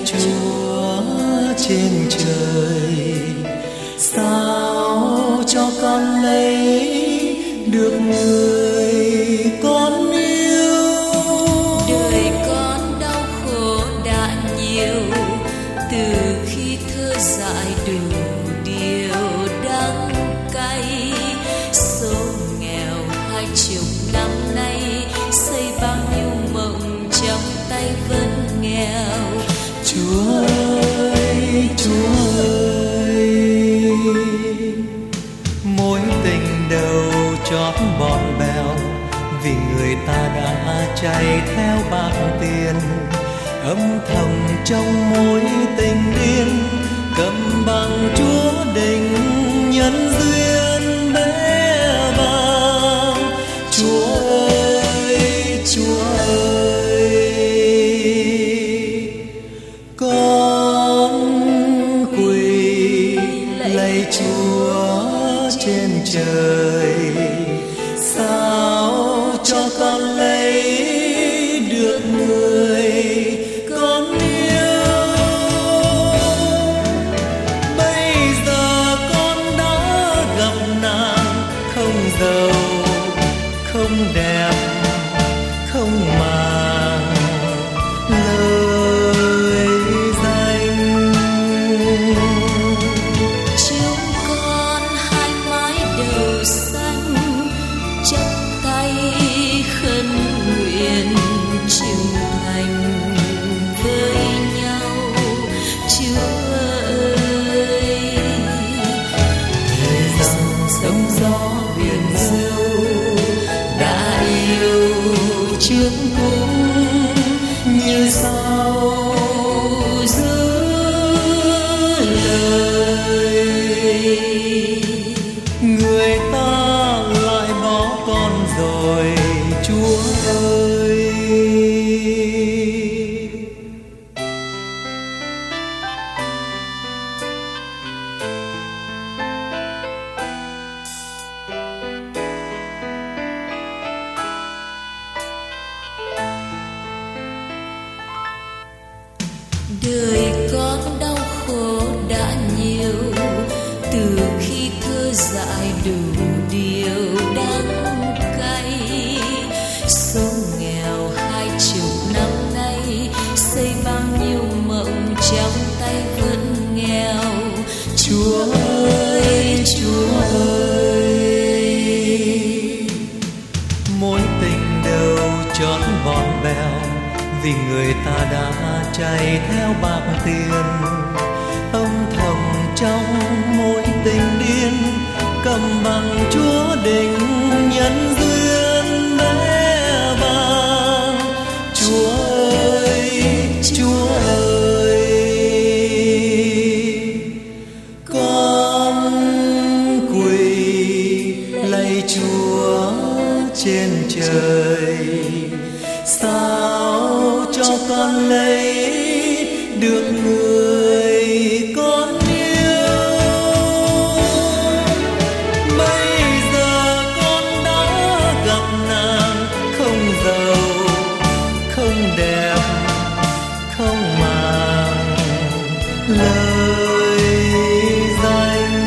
Chúa trên trời, sao cho con lấy được người con yêu. Đời con đau khổ đã nhiều, từ khi thơ dại đủ điều đắng cay. Số nghèo 20 năm nay, xây bao nhiêu mộng trong tay vẫn nghèo. Chúa ơi, Chúa ơi, mối tình đầu chót bòn bèo, vì người ta đã chạy theo bạc tiền. Âm thầm trong mối tình điên, cầm bằng Chúa định nhân duyên bé bàng. Chúa ơi, Chúa ơi, con quỳ lạy Chúa trên trời, sao cho con lấy được người con yêu. Bây giờ con đã gặp nàng, không giàu không đẹp không màng lời danh. Chúng con hai mái đầu xanh, chắp tay khấn nguyện trung thành với nhau. Chúa ơi, Thời gian sóng gió biển dâu đã yêu trước cũng như sao giữ lời. Người ta lại bỏ con rồi, Chúa ơi. đời con đau khổ đã nhiều, từ khi thơ dại đủ điều đắng cay. Sống nghèo 20 năm nay, xây bao nhiêu mộng trong tay vẫn nghèo. Chúa ơi, Chúa ơi, mối tình đầu chót bòn bèo, vì người ta đã chạy theo bạc tiền. Âm thầm trong mối tình điên, cầm bằng Chúa định nhân duyên bé bàng. Chúa ơi, Chúa ơi, con quỳ lạy Chúa trên trời, sao cho con lấy được người con yêu. Bây giờ con đã gặp nàng, không giàu không đẹp không màng lời danh.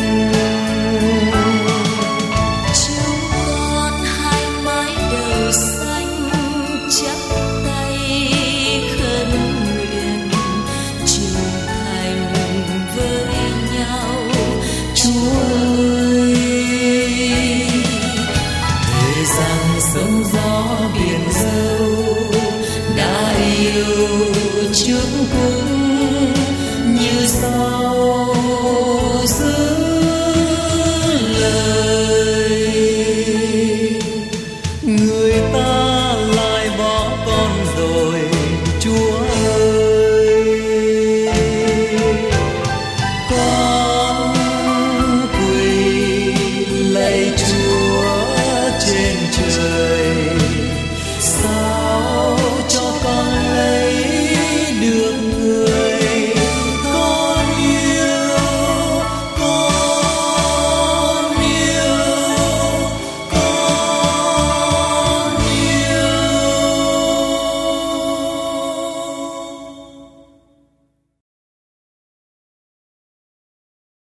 Chúng con hai mái đầu xanh, chắp tay khấn nguyện trung thành với nhau. Chúa ơi, thời gian sóng gió biển dâu đã yêu trước cũng như sao giữ